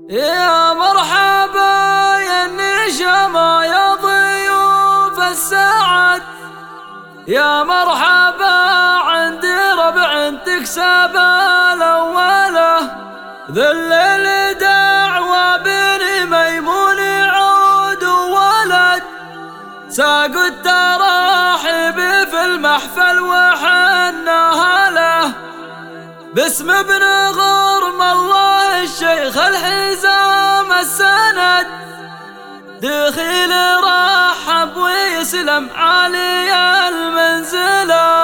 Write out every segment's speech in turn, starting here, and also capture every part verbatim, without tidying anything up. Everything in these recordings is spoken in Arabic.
يا مرحبا يا النشما يا ضيوف السعد، يا مرحبا عندي ربع تكسب الأولى، ذل الدعوى بن ميمون عود ولد، ساق التراحيب في المحفل وحنا له، باسم ابن غرم الله الشيخ الحزام السند، دخيل رحب ويسلم علي المنزله.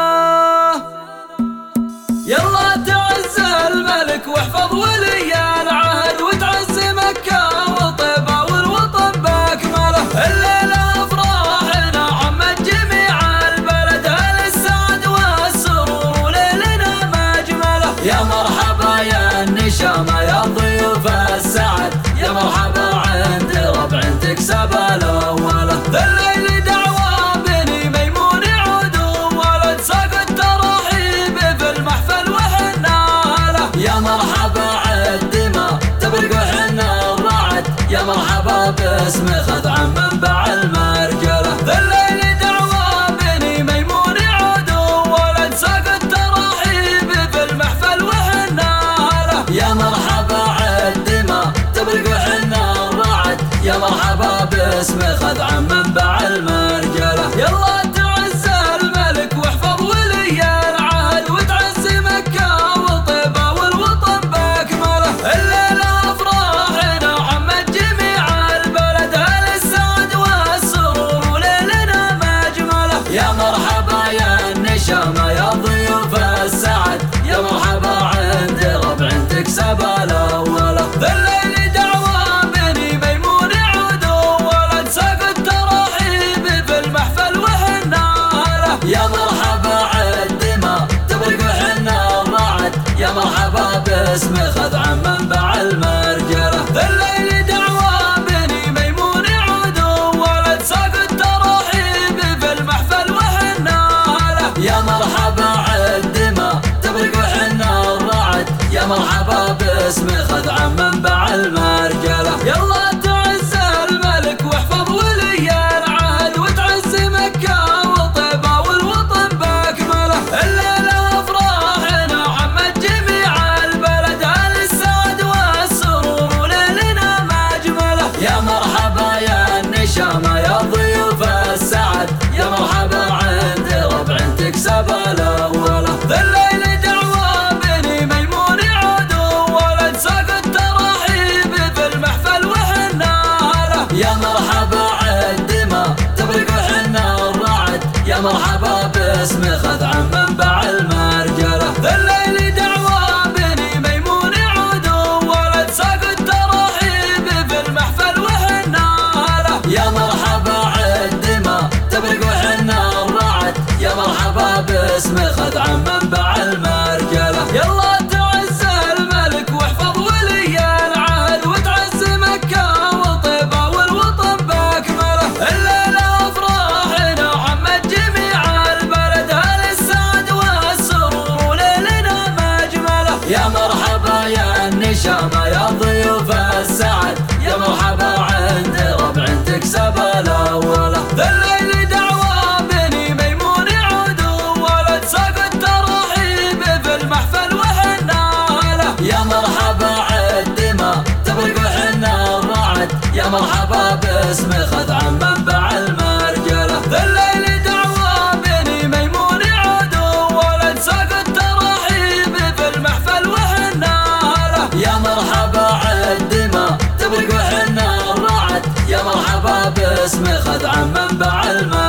يلا تعز الملك واحفظ ولي العهد، وتعز مكة وطيبة والوطن باكمله، الليلة افراحنا عمت جميع البلد، اهل السعد والسرور وليلنا مجمله. يا مرحبا يا النشامة يا ضيوف السعد، يا مرحبا عند ربع تكسب الأولى، ذا الليل دعوى بني ميمون عود ولد، ساق التراحيب في المحفل وحنا له. يا مرحبا عالدماء تبرق وحنا الرعد، يا مرحبا باسم خذ عن منبع المرجله، ذا الليل دعوى بني ميمون عود ولد، ساق التراحيب في المحفل وحنا له. يا مرحبا عالدماء تبرق وحنا الرعد، يا مرحبا باسم خذ عن منبع المرجله. يلا تعز الملك واحفظ ولي العهد، وتعز مكة وطيبة والوطن باكمله، الليلة افراحنا عمت جميع البلد، اهل السعد والسرور وليلنا مجمله. يا مرحبا يا النشامة يا ضيوف السعد، يا مرحبا عند ربع تكسب الأولى، ذا الليل دعوى بني ميمون عود ولد، ساق التراحيب في المحفل وحنا له. يا مرحبا عالدماء تبرق وحنا الرعد، يا مرحبا باسم خذ عن منبع المرجله، ذا الليل دعوى بني ميمون عود ولد، ساق التراحيب في المحفل وحنا له. يا مرحبا عالدماء تبرق وحنا الرعد، يا مرحبا باسم خذ عن منبع المرجله. يلا تعز الملك واحفظ ولي العهد، وتعز مكة وطيبة والوطن باكمله، الليلة افراحنا عمت جميع البلد، اهل السعد والسرور وليلنا مجمله. يا مرحبا يا النشامة يا ضيوف السعد، يا مرحبا عند ربع تكسب الأولى، ذا الليل دعوى بني ميمون عود ولد، ساق التراحيب في المحفل وحنا له. يا مرحبا عالدماء تبرق وحنا الرعد، يا مرحبا باسم خذ عن منبع المرجله، ذا الليل دعوى بني ميمون عود ولد، ساق التراحيب في المحفل وحنا له. يا مرحبا عالدماء تبرق وحنا الرعد، يا مرحبا باسم خذ عن منبع المرجله. يلا تعز الملك واحفظ ولي العهد، وتعز مكة وطيبة والوطن باكمله، الليلة افراحنا عمت جميع البلد، اهل السعد والسرور وليلنا مجمله. يا مرحبا يا النشامة يا ضيوف السعد، يا مرحبا عند ربع تكسب الأولى، ذا الليل دعوى بني ميمون عود ولد، ساق التراحيب في المحفل وحنا له. يا مرحبا عالدماء تبرق وحنا الرعد، يا مرحبا باسم خذ عن منبع المرجله، ذا الليل دعوى بني ميمون عود ولد، ساق التراحيب في المحفل وحنا له. يا مرحبا عالدماء تبرق وحنا الرعد، يا مرحبا باسم خذ عن منبع المرجله.